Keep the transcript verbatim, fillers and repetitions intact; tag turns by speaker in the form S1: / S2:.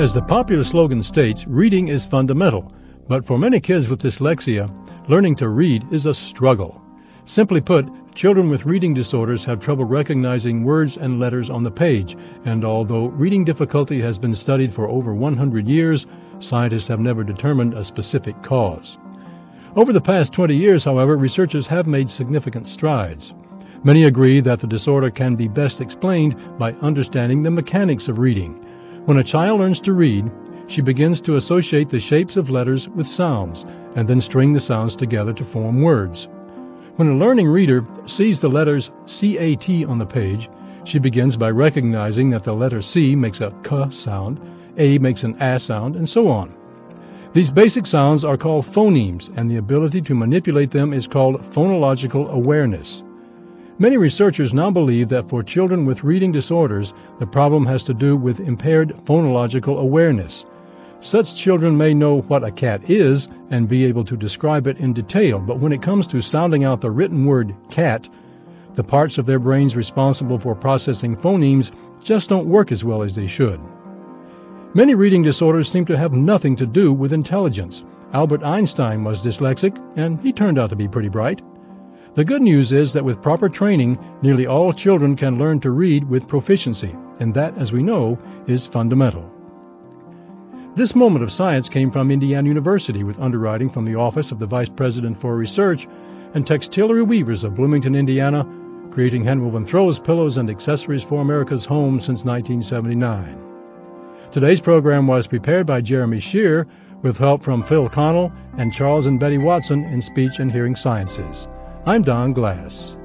S1: As the popular slogan states, reading is fundamental, but for many kids with dyslexia, learning to read is a struggle. Simply put, children with reading disorders have trouble recognizing words and letters on the page, and although reading difficulty has been studied for over one hundred years, scientists have never determined a specific cause. Over the past twenty years, however, researchers have made significant strides. Many agree that the disorder can be best explained by understanding the mechanics of reading. When a child learns to read, she begins to associate the shapes of letters with sounds, and then string the sounds together to form words. When a learning reader sees the letters C A T on the page, she begins by recognizing that the letter C makes a K sound, A makes an A sound, and so on. These basic sounds are called phonemes, and the ability to manipulate them is called phonological awareness. Many researchers now believe that for children with reading disorders, the problem has to do with impaired phonological awareness. Such children may know what a cat is and be able to describe it in detail, but when it comes to sounding out the written word cat, the parts of their brains responsible for processing phonemes just don't work as well as they should. Many reading disorders seem to have nothing to do with intelligence. Albert Einstein was dyslexic, and he turned out to be pretty bright. The good news is that with proper training, nearly all children can learn to read with proficiency, and that, as we know, is fundamental. This moment of science came from Indiana University with underwriting from the Office of the Vice President for Research and Textillery Weavers of Bloomington, Indiana, creating handwoven throws, pillows, and accessories for America's home since nineteen seventy-nine. Today's program was prepared by Jeremy Shear with help from Phil Connell and Charles and Betty Watson in Speech and Hearing Sciences. I'm Don Glass.